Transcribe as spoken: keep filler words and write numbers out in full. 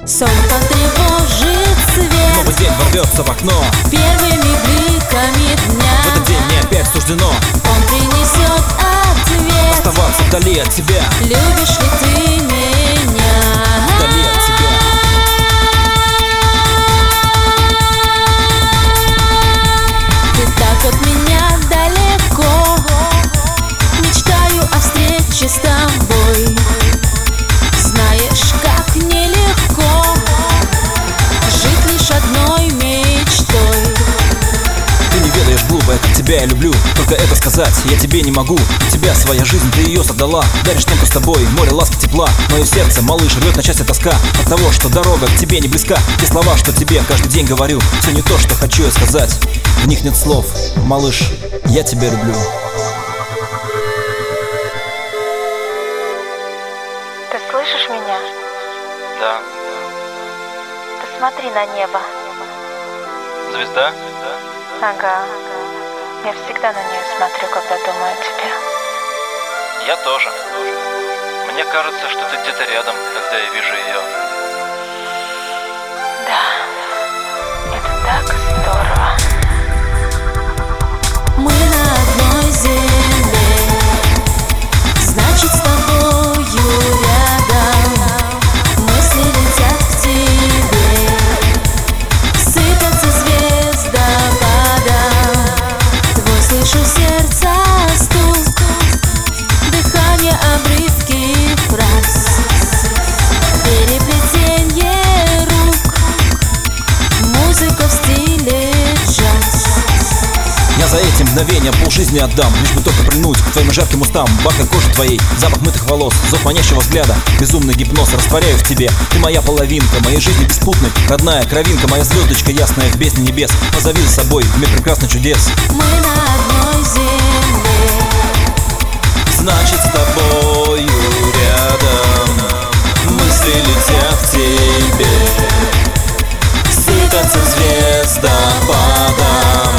Сон потревожит свет, новый день ворвется в окно. первыми бликами дня В этот день мне опять суждено он принесет ответ. оставаться вдали от тебя, Любишь ли ты меня? вдали от тебя. Ты так от меня далеко, мечтаю о встрече с тобой. Знаешь, как нелегко жить лишь одной мечтой. Ты не ведаешь, глупо, это тебя я люблю. Только это сказать я тебе не могу. У тебя своя жизнь, ты ее создала. Даришь тем, кто с тобой, море ласки, тепла. Мое сердце, малыш, рвет на части тоска от того, что дорога к тебе не близка. Те слова, что тебе каждый день говорю, все не то, что хочу я сказать. В них нет слов, малыш, я тебя люблю. Ты слышишь меня? Да. Посмотри на небо. Звезда? Ага. Я всегда на нее смотрю, когда думаю о тебе. Я тоже. Мне кажется, что ты где-то рядом, когда я вижу ее. Да. Это так здорово. Мы на одной земле, значит, с тобою рядом. Мысли летят к тебе, сыпятся звездопадом. Твой слышу сердца стук, дыхание, обрывки фраз, переплетение рук, музыка в стиле джаз. Я за эти мгновения полжизни отдам, лишь бы только прильнуть к твоим жарким устам. Вака кожи твоей, запах мытых волос, зов манящего взгляда, безумный гипноз растворяю в тебе. Ты моя половинка, моей жизни беспутной, родная кровинка, моя звездочка ясная в бездне небес. Позови за собой в мир прекрасных чудес. Мы на одной земле, Значит, с тобою рядом, мысли летят к тебе, сыпятся звездопадом.